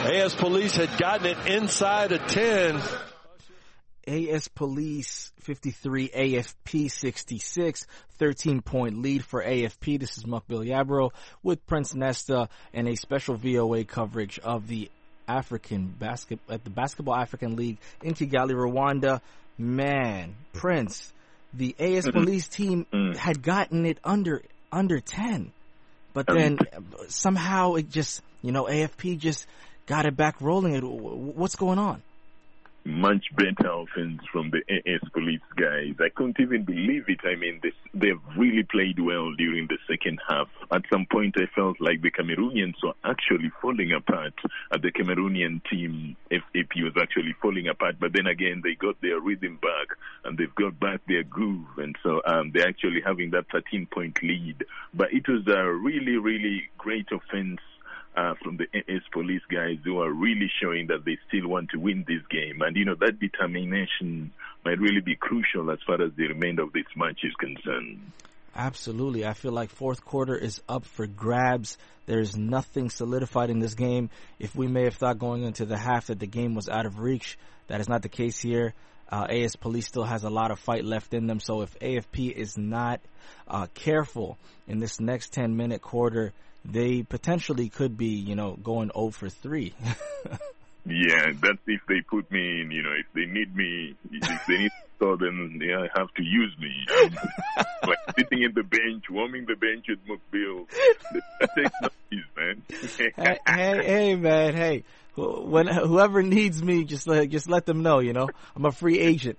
AS Police had gotten it inside of 10. AS Police 53, AFP 66, 13-point lead for AFP. This is Mukbil Yabro with Prince Nesta and a special VOA coverage of the Basketball African League in Kigali, Rwanda. Man, Prince, the AS Police team had gotten it under 10, but then somehow it just, AFP just got it back rolling. What's going on? Much better offense from the AS Police guys. I couldn't even believe it. I mean, they've really played well during the second half. At some point, I felt like the Cameroonians were actually falling apart. The Cameroonian team, FAP, was actually falling apart. But then again, they got their rhythm back, and they've got back their groove. And so they're actually having that 13-point lead. But it was a really, really great offense from the AS Police guys, who are really showing that they still want to win this game. And, that determination might really be crucial as far as the remainder of this match is concerned. Absolutely. I feel like fourth quarter is up for grabs. There's nothing solidified in this game. If we may have thought going into the half that the game was out of reach, that is not the case here. AS Police still has a lot of fight left in them. So if AFP is not careful in this next 10-minute quarter, they potentially could be, going 0 for 3. Yeah, that's if they put me in, if they need me, if they need to, then they have to use me. Like sitting in the bench, warming the bench with Mukbil. That takes no ease, man. hey, man, hey. When whoever needs me, just let them know, I'm a free agent.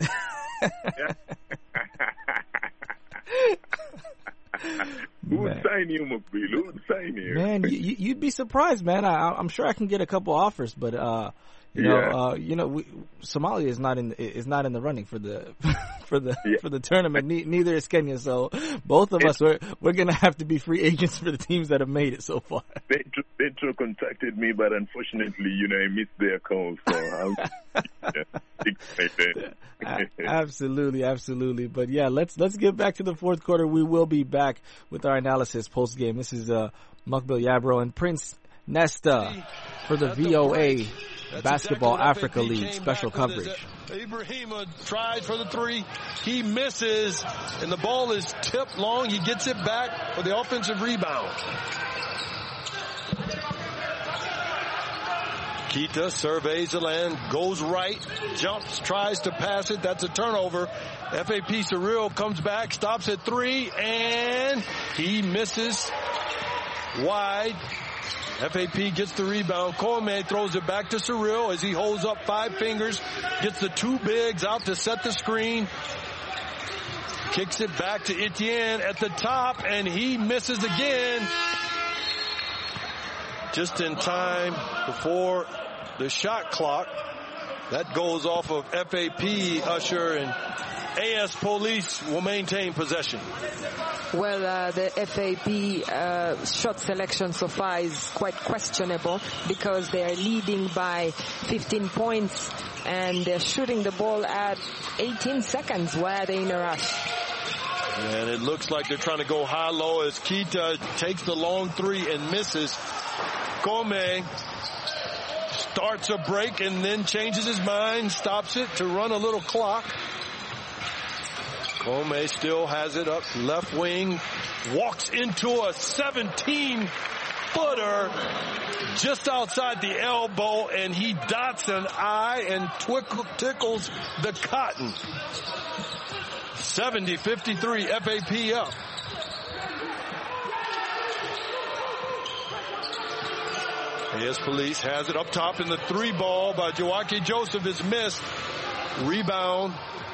Who would sign you, Mukbil? Who would sign you? Man, you'd be surprised, man. I'm sure I can get a couple offers, but Somalia is not in the running for the for the tournament. Neither is Kenya. So both of us we're gonna have to be free agents for the teams that have made it so far. Petro contacted me, but unfortunately, I missed their call. So Absolutely. But yeah, let's get back to the fourth quarter. We will be back with our analysis post game. This is Mukbil Yabro and Prince Nesta for the VOA Basketball Africa League special coverage. Ibrahima tried for the three. He misses, and the ball is tipped long. He gets it back for the offensive rebound. Kita surveys the land, goes right, jumps, tries to pass it. That's a turnover. FAP Cyril comes back, stops at three, and he misses wide. FAP gets the rebound. Kome throws it back to Cyril as he holds up 5 fingers, gets the 2 bigs out to set the screen. Kicks it back to Etienne at the top, and he misses again. Just in time before the shot clock. That goes off of FAP, Usher, and AS Police will maintain possession. Well, the FAP shot selection so far is quite questionable because they are leading by 15 points and they're shooting the ball at 18 seconds. Why are they in a rush? And it looks like they're trying to go high-low as Kita takes the long 3 and misses. Kome starts a break and then changes his mind, stops it to run a little clock. Kome still has it up left wing, walks into a 17-footer just outside the elbow, and he dots an eye and tickles the cotton. 70-53, FAP up. AS Police has it up top in the 3 ball by Joachim Joseph is missed. Rebound.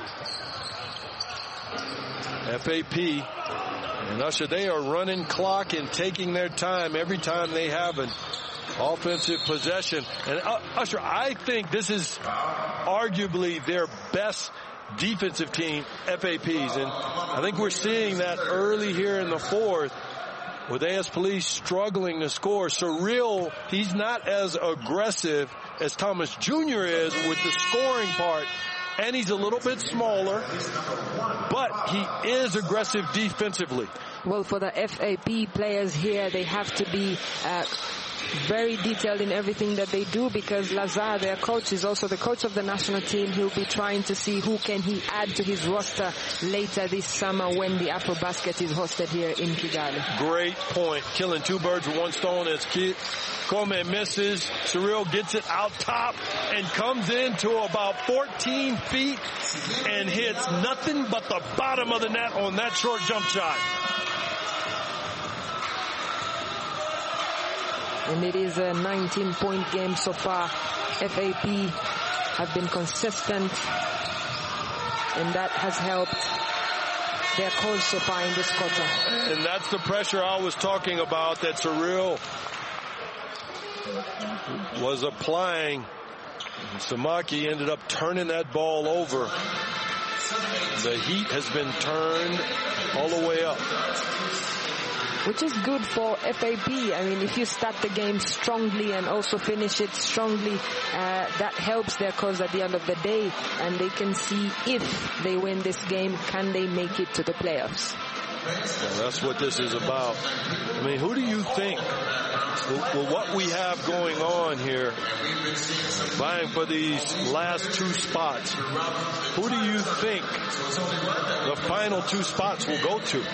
FAP. And Usher, they are running clock and taking their time every time they have an offensive possession. And Usher, I think this is arguably their best defensive team, FAPs. And I think we're seeing that early here in the fourth with AS Police struggling to score. Cyril, he's not as aggressive as Thomas Jr. is with the scoring part. And he's a little bit smaller, but he is aggressive defensively. Well, for the FAP players here, they have to be very detailed in everything that they do, because Lazar, their coach, is also the coach of the national team. He'll be trying to see who can he add to his roster later this summer when the Afrobasket is hosted here in Kigali. Great point. Killing two birds with one stone as Kome misses. Cyril gets it out top and comes into about 14 feet and hits nothing but the bottom of the net on that short jump shot. And it is a 19-point game so far. FAP have been consistent, and that has helped their cause so far in this quarter. And that's the pressure I was talking about that Cyril was applying. And Samaki ended up turning that ball over. The heat has been turned all the way up. Which is good for FAP. I mean, if you start the game strongly and also finish it strongly, that helps their cause at the end of the day. And they can see if they win this game, can they make it to the playoffs? Well, that's what this is about. I mean, who do you think, well, what we have going on here, vying for these last two spots, who do you think the final two spots will go to?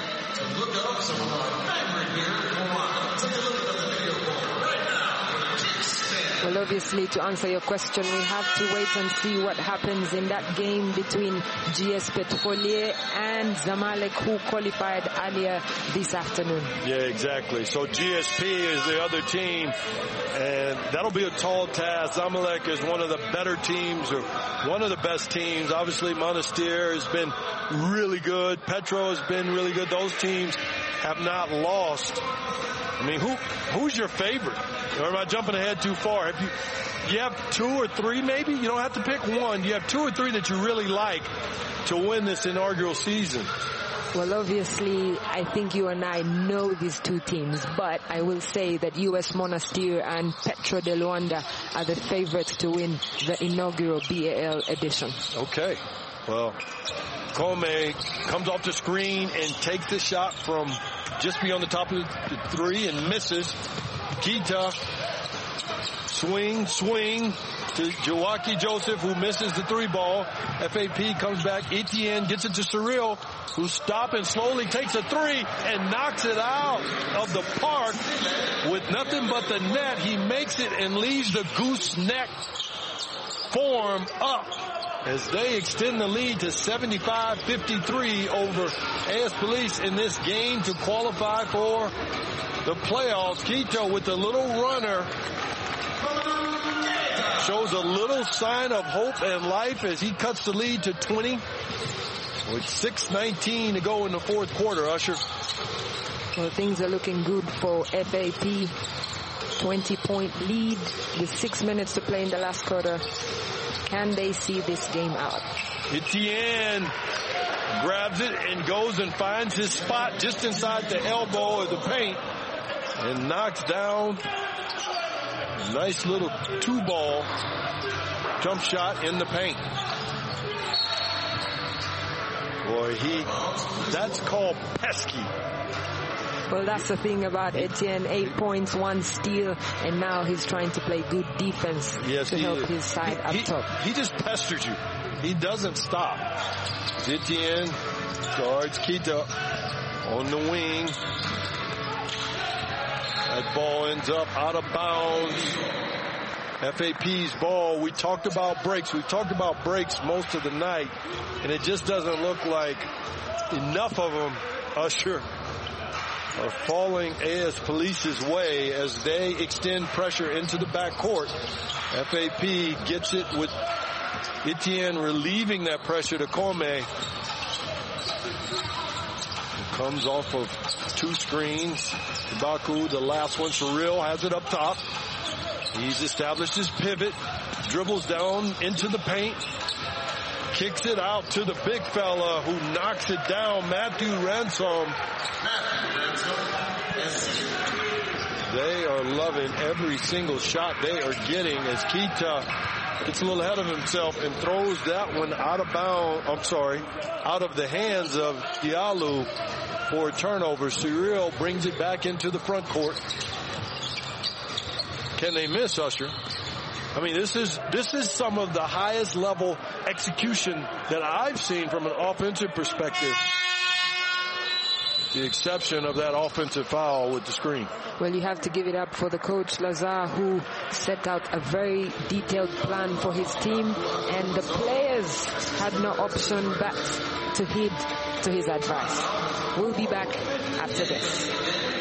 Well, obviously, to answer your question, we have to wait and see what happens in that game between GS Petrolier and Zamalek, who qualified earlier this afternoon. Yeah, exactly. So GSP is the other team, and that'll be a tall task. Zamalek is one of the better teams, or one of the best teams. Obviously, Monastir has been really good. Petro has been really good. Those teams have not lost. I mean, who's your favorite? Or am I jumping ahead too far? You have two or three maybe? You don't have to pick one. You have two or three that you really like to win this inaugural season. Well, obviously, I think you and I know these two teams, but I will say that US Monastir and Petro de Luanda are the favorites to win the inaugural BAL edition. Okay. Well, Kome comes off the screen and takes the shot from just beyond the top of the three and misses. Kita swing to Jawaki Joseph, who misses the three ball. FAP comes back. Etienne gets it to Cyril, who stops and slowly takes a three and knocks it out of the park with nothing but the net. He makes it and leaves the gooseneck form up as they extend the lead to 75-53 over AS Police in this game to qualify for the playoffs. Quito with a little runner shows a little sign of hope and life as he cuts the lead to 20 with 6:19 to go in the fourth quarter, Usher. Well, things are looking good for FAP. 20-point lead with 6 minutes to play in the last quarter. Can they see this game out? Etienne grabs it and goes and finds his spot just inside the elbow of the paint and knocks down a nice little two-ball jump shot in the paint. Boy, that's called pesky. Well, that's the thing about Etienne. 8 points, 1 steal, and now he's trying to play good defense to help his side up top. He just pesters you. He doesn't stop. Etienne guards Kita on the wing. That ball ends up out of bounds. FAP's ball. We talked about breaks. We've talked about breaks most of the night, and it just doesn't look like enough of them, Usher, are falling AS Police's way as they extend pressure into the backcourt. FAP gets it with Etienne relieving that pressure to Kome. Comes off of two screens. Baku, the last one. Cyril has it up top. He's established his pivot. Dribbles down into the paint. Kicks it out to the big fella who knocks it down, Matthew Ransom. They are loving every single shot they are getting as Kita gets a little ahead of himself and throws that one out of bounds. I'm sorry, out of the hands of Diallo. for a turnover. Cyril brings it back into the front court. Can they miss, Usher? I mean, this is some of the highest level execution that I've seen from an offensive perspective. The exception of that offensive foul with the screen. Well, you have to give it up for the coach, Lazar, who set out a very detailed plan for his team, and the players had no option but to heed to his advice. We'll be back after this.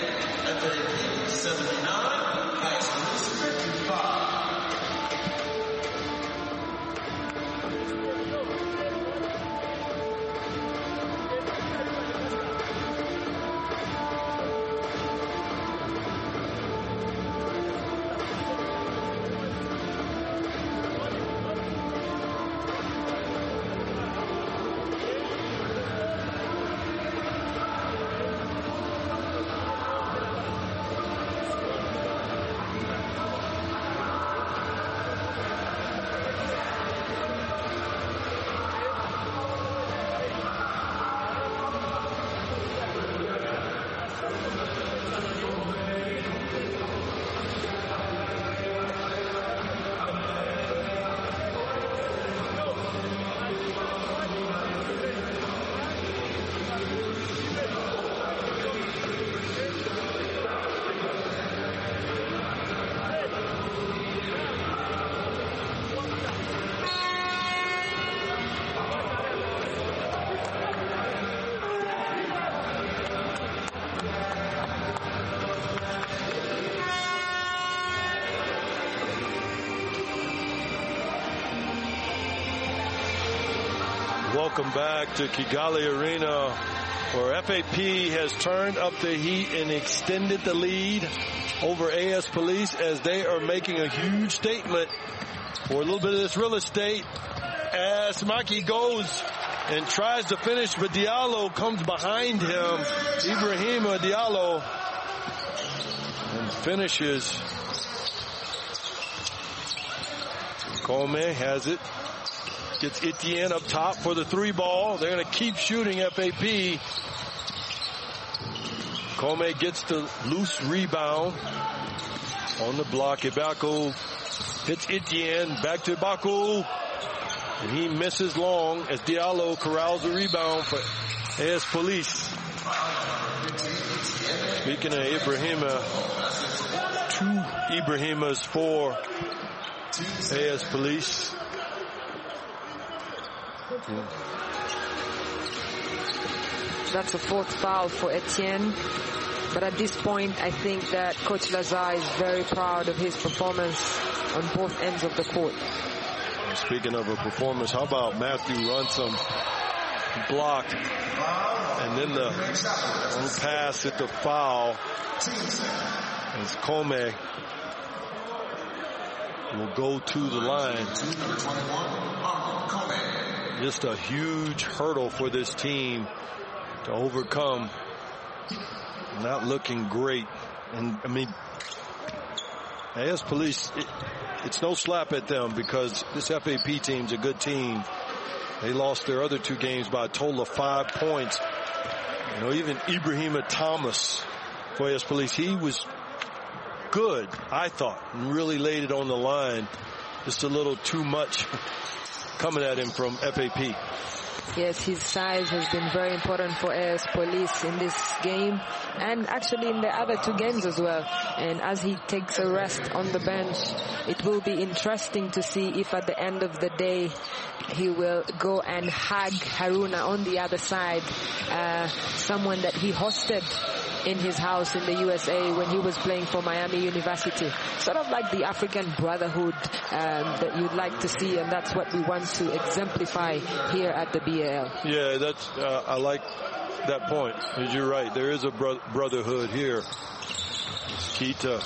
Welcome back to Kigali Arena, where FAP has turned up the heat and extended the lead over AS Police as they are making a huge statement for a little bit of this real estate. As Maki goes and tries to finish, but Diallo comes behind him. Ibrahima Diallo, and finishes. Kome has it. Gets Etienne up top for the 3 ball. They're going to keep shooting FAP. Kome gets the loose rebound on the block. Ibako hits Etienne. Back to Ibako. And he misses long as Diallo corrals the rebound for AS Police. Speaking of Ibrahima, 2 Ibrahimas for AS Police. That's a 4th foul for Etienne. But at this point, I think that Coach Lazar is very proud of his performance on both ends of the court. Speaking of a performance, how about Matthew Ransom blocked, and then the pass at the foul as Kome will go to the line. Just a huge hurdle for this team to overcome. Not looking great. And I mean, AS Police, it's no slap at them because this FAP team's a good team. They lost their other 2 games by a total of 5 points. You know, even Ibrahima Thomas for AS Police, he was good, I thought, and really laid it on the line. Just a little too much coming at him from FAP. Yes, his size has been very important for AS Police in this game and actually in the other 2 games as well. And as he takes a rest on the bench, it will be interesting to see if at the end of the day he will go and hug Haruna on the other side, someone that he hosted in his house in the USA when he was playing for Miami University. Sort of like the African brotherhood that you'd like to see, and that's what we want to exemplify here at the BAL. Yeah, that's I like that point. You're right. There is a brotherhood here. Kita.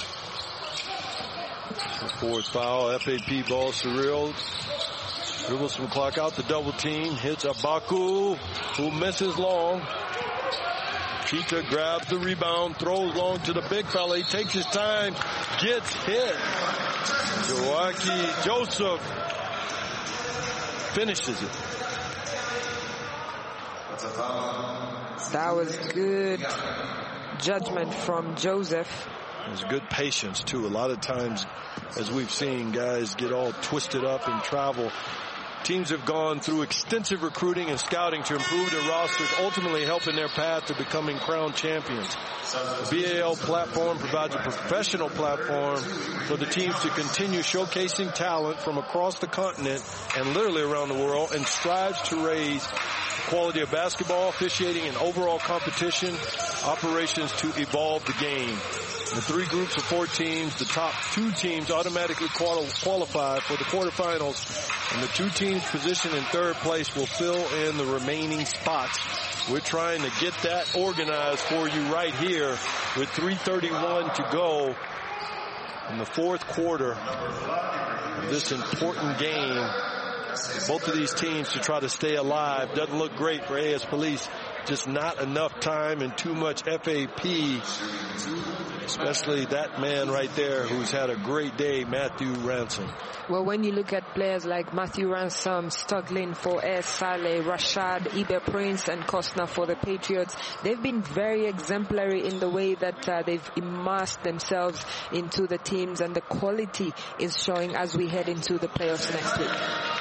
4th foul. FAP ball. Cyril dribbles some clock out. The double team. Hits Abaku, who misses long. Kita grabs the rebound, throws long to the big fella. He takes his time, gets hit. Joachim Joseph finishes it. That was good judgment from Joseph. There's good patience, too. A lot of times, as we've seen, guys get all twisted up in travel. Teams have gone through extensive recruiting and scouting to improve their rosters, ultimately helping their path to becoming crown champions. The BAL platform provides a professional platform for the teams to continue showcasing talent from across the continent and literally around the world, and strives to raise the quality of basketball, officiating, and overall competition operations to evolve the game. The 3 groups of 4 teams, the top 2 teams automatically qualify for the quarterfinals, and the 2 teams positioned in 3rd place will fill in the remaining spots. We're trying to get that organized for you right here with 3:31 to go in the 4th quarter of this important game. Both of these teams to try to stay alive. Doesn't look great for AS Police. Just not enough time and too much FAP, especially that man right there who's had a great day, Matthew Ransom. Well, when you look at players like Matthew Ransom, Stuglin for AS Saleh, Rashad, Ibe Prince, and Costner for the Patriots, they've been very exemplary in the way that they've immersed themselves into the teams, and the quality is showing as we head into the playoffs next week.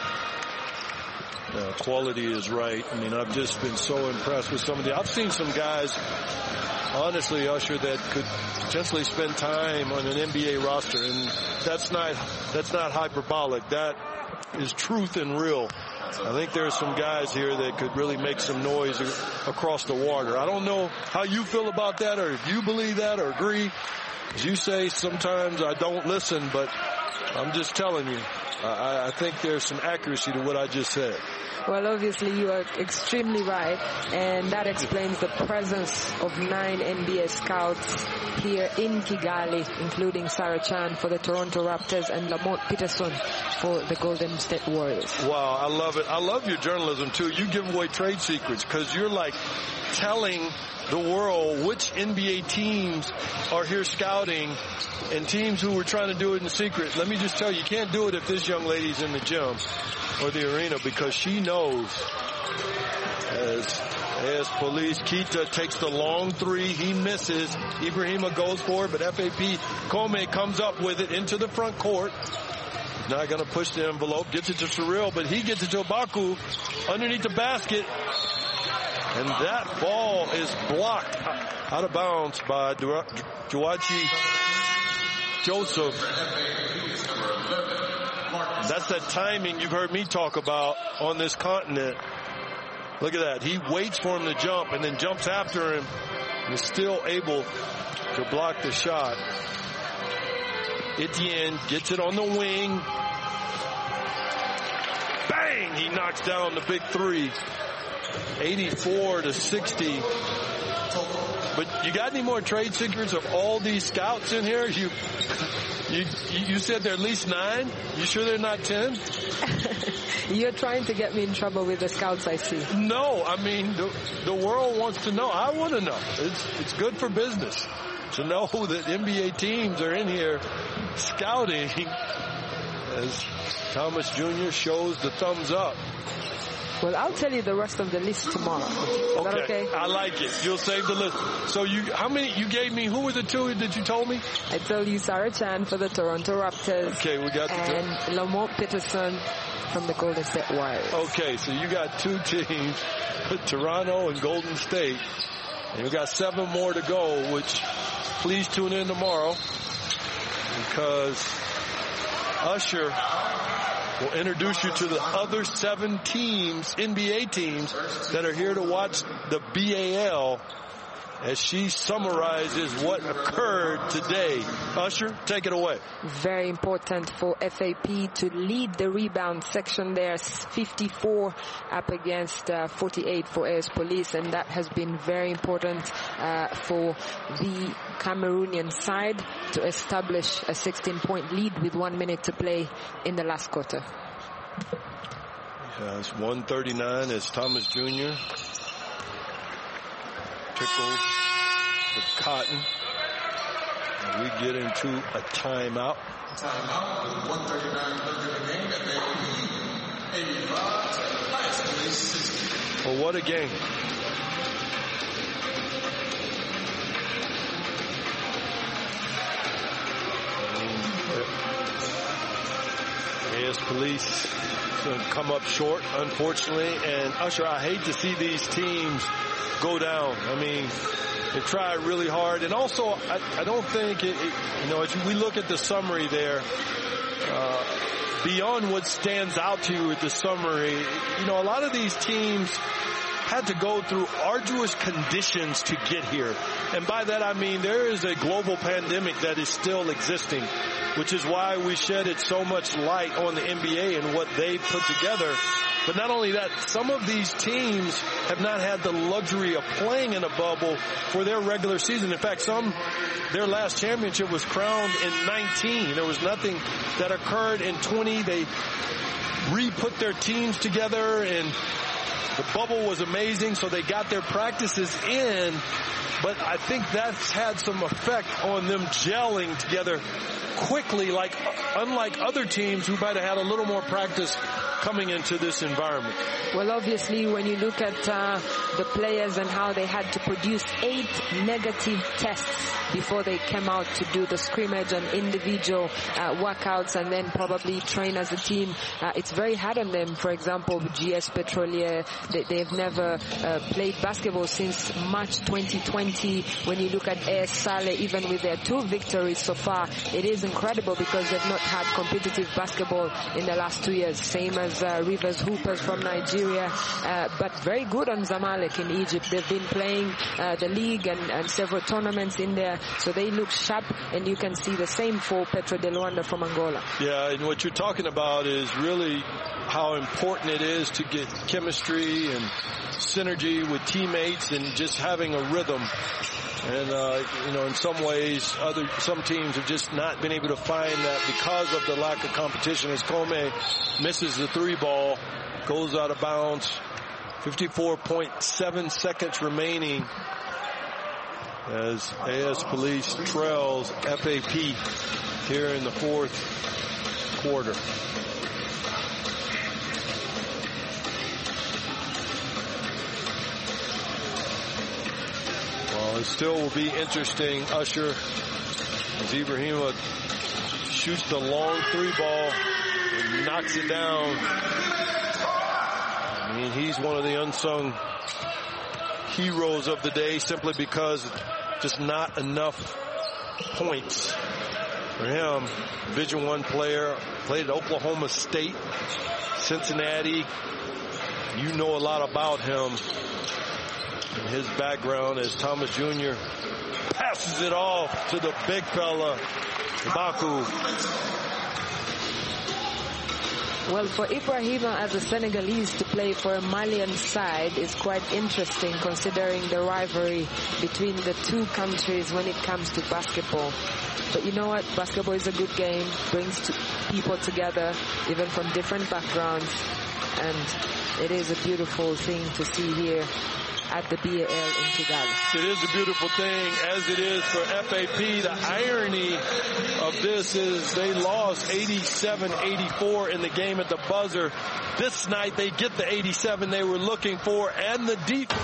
Quality is right. I mean, I've just been so impressed with some of I've seen some guys, honestly, Usher, that could potentially spend time on an NBA roster, and that's not hyperbolic. That is truth and real. I think there's some guys here that could really make some noise across the water. I don't know how you feel about that, or if you believe that or agree. As you say, sometimes I don't listen, but I'm just telling you, I think there's some accuracy to what I just said. Well, obviously you are extremely right, and that explains the presence of 9 NBA scouts here in Kigali, including Sarah Chan for the Toronto Raptors and Lamont Peterson for the Golden State Warriors. Wow, I love it. I love your journalism, too. You give away trade secrets because you're like telling the world which NBA teams are here scouting and teams who were trying to do it in secret. Let me just tell you, you can't do it if this young lady's in the gym or the arena, because she knows. As Police, Keita takes the long 3. He misses. Ibrahima goes for it, but FAP Kome comes up with it into the front court. He's not going to push the envelope. Gets it to Surreal, but he gets it to Abaku underneath the basket. And that ball is blocked out of bounds by Joachi Joseph. That's that timing you've heard me talk about on this continent. Look at that. He waits for him to jump and then jumps after him and is still able to block the shot. Etienne gets it on the wing. Bang! He knocks down the big 3. 84-60. But you got any more trade secrets of all these scouts in here? You said there are at least 9. You sure they're not 10? You're trying to get me in trouble with the scouts, I see. No, I mean, the world wants to know. I want to know. It's good for business to know that NBA teams are in here scouting as Thomas Jr. shows the thumbs up. Well, I'll tell you the rest of the list tomorrow. Is that okay? I like it. You'll save the list. So how many you gave me? Who were the 2 that you told me? I told you Sarah Chan for the Toronto Raptors. Okay, we got and Lamont Peterson from the Golden State Warriors. Okay, so you got 2 teams, Toronto and Golden State. And we got 7 more to go, which please tune in tomorrow, because Usher will introduce you to the other 7 teams, NBA teams, that are here to watch the BAL as she summarizes what occurred today. Usher, take it away. Very important for FAP to lead the rebound section there. 54 up against 48 for AS Police, and that has been very important for the Cameroonian side to establish a 16-point lead with 1 minute to play in the last quarter. It's 139 as Thomas Jr. tickles the cotton. And we get into a timeout. Timeout with 139 left in the game. FAP 85 to highest police 60. Well, what a game. AS Police come up short, unfortunately. And, Usher, I hate to see these teams go down. I mean, they try really hard. And also, I don't think, as we look at the summary there, beyond what stands out to you with the summary, a lot of these teams had to go through arduous conditions to get here. And by that I mean there is a global pandemic that is still existing, which is why we shedded so much light on the NBA and what they put together. But not only that, some of these teams have not had the luxury of playing in a bubble for their regular season. In fact, their last championship was crowned in 19. There was nothing that occurred in 20. They re-put their teams together, and the bubble was amazing, so they got their practices in. But I think that's had some effect on them gelling together quickly, unlike other teams who might have had a little more practice coming into this environment. Well, obviously, when you look at the players and how they had to produce 8 negative tests before they came out to do the scrimmage and individual workouts and then probably train as a team, it's very hard on them. For example, GS Petrolier, they've never played basketball since March 2020. When you look at AS Saleh, even with their 2 victories so far, it is incredible because they've not had competitive basketball in the last 2 years. Same as Rivers Hoopers from Nigeria, but very good on Zamalek in Egypt. They've been playing the league and several tournaments in there, so they look sharp, and you can see the same for Petro de Luanda from Angola. Yeah, and what you're talking about is really how important it is to get chemistry and synergy with teammates and just having a rhythm. And, in some ways, some teams have just not been able to find that because of the lack of competition. As Kome misses the 3 ball, goes out of bounds, 54.7 seconds remaining as AS Police trails FAP here in the 4th quarter. It still will be interesting, Usher, as Ibrahima shoots the long 3 ball and knocks it down. I mean, he's one of the unsung heroes of the day simply because just not enough points for him. Division I player, played at Oklahoma State, Cincinnati. You know a lot about him. And his background as Thomas Jr. passes it off to the big fella, Baku. Well, for Ibrahima as a Senegalese to play for a Malian side is quite interesting considering the rivalry between the 2 countries when it comes to basketball. But you know what? Basketball is a good game, brings people together, even from different backgrounds. And it is a beautiful thing to see here at the BAL in Kigali. It is a beautiful thing, as it is for FAP. The irony of this is they lost 87-84 in the game at the buzzer. This night they get the 87 they were looking for, and the defense.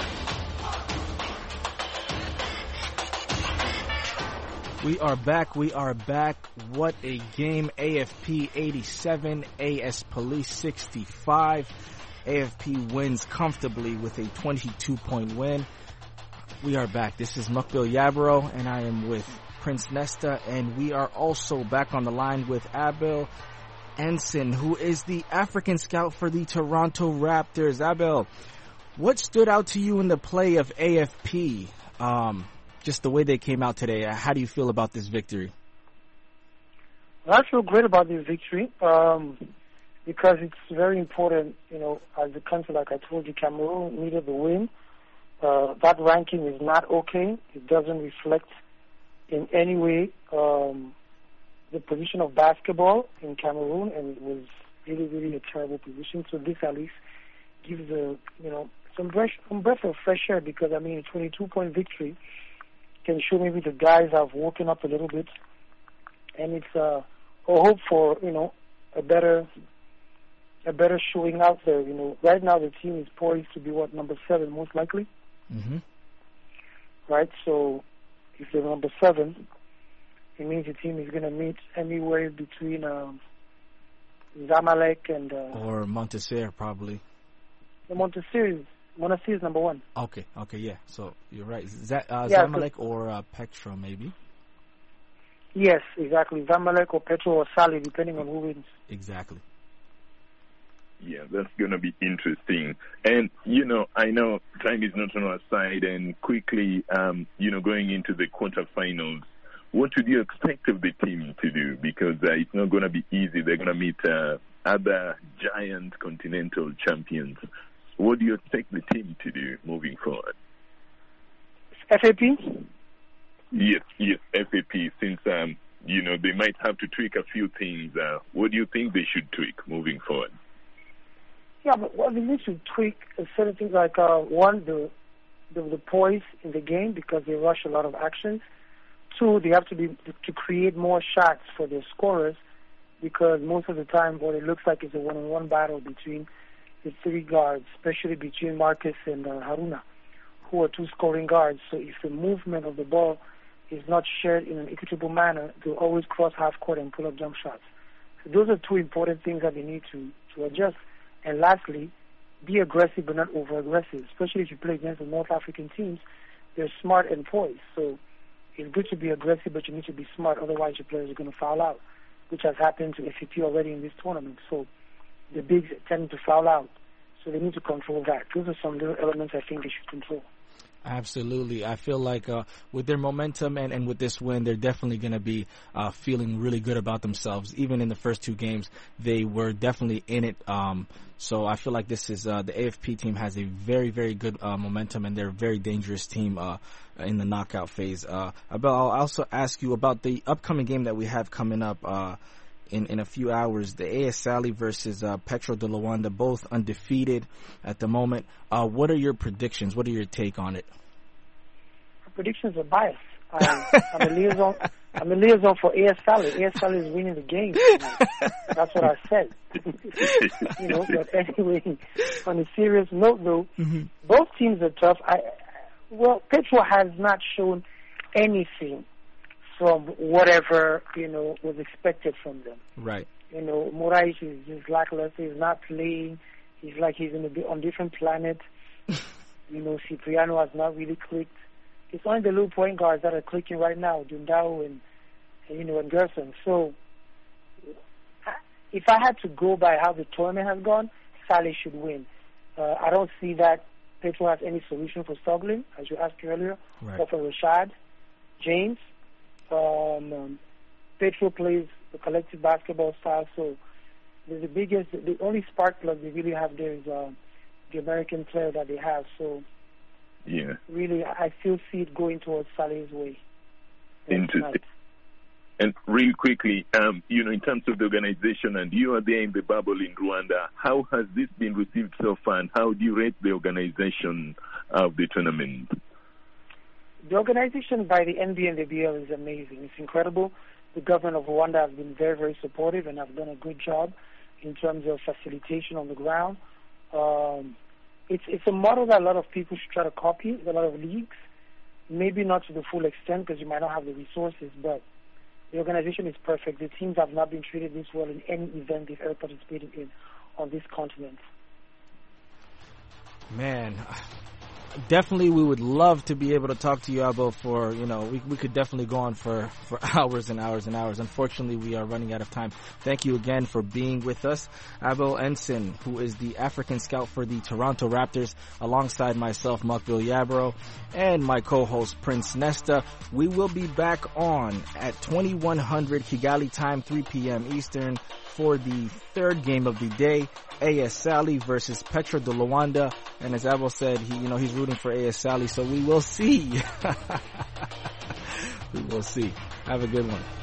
We are back. What a game. AFP 87, AS Police 65. AFP wins comfortably with a 22-point win. We are back. This is Mukbil Yabro, and I am with Prince Nesta, and we are also back on the line with Abel Ensign, who is the African scout for the Toronto Raptors. Abel, what stood out to you in the play of AFP? Just the way they came out today. How do you feel about this victory? Well, I feel great about this victory. Because it's very important, as a country, like I told you, Cameroon needed the win. That ranking is not okay. It doesn't reflect in any way the position of basketball in Cameroon, and it was really, really a terrible position. So this at least gives some breath of fresh air, because, a 22-point victory can show maybe the guys have woken up a little bit, and it's a hope for, a better showing out there. Right now the team is poised to be number 7 most likely. Mm-hmm. Right, so if they're number 7, it means the team is going to meet anywhere between Zamalek and or Monastir probably. The Monastir is number 1. Okay, yeah. So you're right. Zamalek or Petra maybe. Yes, exactly. Zamalek or Petra or Sali, depending on who wins. Exactly. Yeah, that's going to be interesting. And, I know time is not on our side, and quickly, going into the quarterfinals, what would you expect of the team to do? Because it's not going to be easy. They're going to meet other giant continental champions. What do you expect the team to do moving forward? FAP? Yes, FAP. Since, they might have to tweak a few things, what do you think they should tweak moving forward? Yeah, but what they need to tweak is certain things like, one, the poise in the game because they rush a lot of actions. 2, they have to create more shots for their scorers because most of the time what it looks like is a one-on-one battle between the 3 guards, especially between Marcus and Haruna, who are 2 scoring guards. So if the movement of the ball is not shared in an equitable manner, they'll always cross half court and pull up jump shots. So those are 2 important things that they need to adjust. And lastly, be aggressive but not over-aggressive, especially if you play against the North African teams. They're smart and poised. So it's good to be aggressive, but you need to be smart. Otherwise, your players are going to foul out, which has happened to FAP already in this tournament. So the bigs tend to foul out. So they need to control that. Those are some little elements I think they should control. Absolutely. I feel like with their momentum and with this win, they're definitely going to be feeling really good about themselves. Even in the first 2 games, they were definitely in it. So I feel like this is the AFP team has a very, very good momentum, and they're a very dangerous team in the knockout phase. I'll also ask you about the upcoming game that we have coming up in a few hours, the AS Saly versus Petro de Luanda, both undefeated at the moment. What are your predictions? What are your take on it? My predictions are biased. I'm a liaison for AS Saly. AS Saly is winning the game. That's what I said. But anyway, on a serious note, though, both teams are tough. Petro has not shown anything from whatever, was expected from them. Right. Moraes is just lackluster. He's not playing. He's like he's on different planet. Cipriano has not really clicked. It's only the little point guards that are clicking right now, Dundao and Gerson. So if I had to go by how the tournament has gone, Saly should win. I don't see that Petro has any solution for Stoglin, as you asked earlier, right, or for Rashad James. Petro plays the collective basketball style, so the only spark plug they really have there is the American player that they have. So yeah, really, I still see it going towards Saly's way. Interesting. And real quickly, in terms of the organization, and you are there in the bubble in Rwanda, how has this been received so far, and how do you rate the organization of the tournament? The organization by the NBA and the BL is amazing. It's incredible. The government of Rwanda has been very, very supportive and have done a good job in terms of facilitation on the ground. It's a model that a lot of people should try to copy, a lot of leagues. Maybe not to the full extent because you might not have the resources, but the organization is perfect. The teams have not been treated this well in any event they've ever participated in on this continent. Man, definitely we would love to be able to talk to you, Abel, for, we could definitely go on for hours and hours and hours. Unfortunately, we are running out of time. Thank you again for being with us. Abel Ensign, who is the African scout for the Toronto Raptors, alongside myself, Mukbil Yabro, and my co-host, Prince Nesta. We will be back on at 2100 Kigali time, 3 p.m. Eastern, for the third game of the day, AS Saly versus Petro de Luanda. And as Abel said, he's rooting for AS Saly, so we will see. We will see. Have a good one.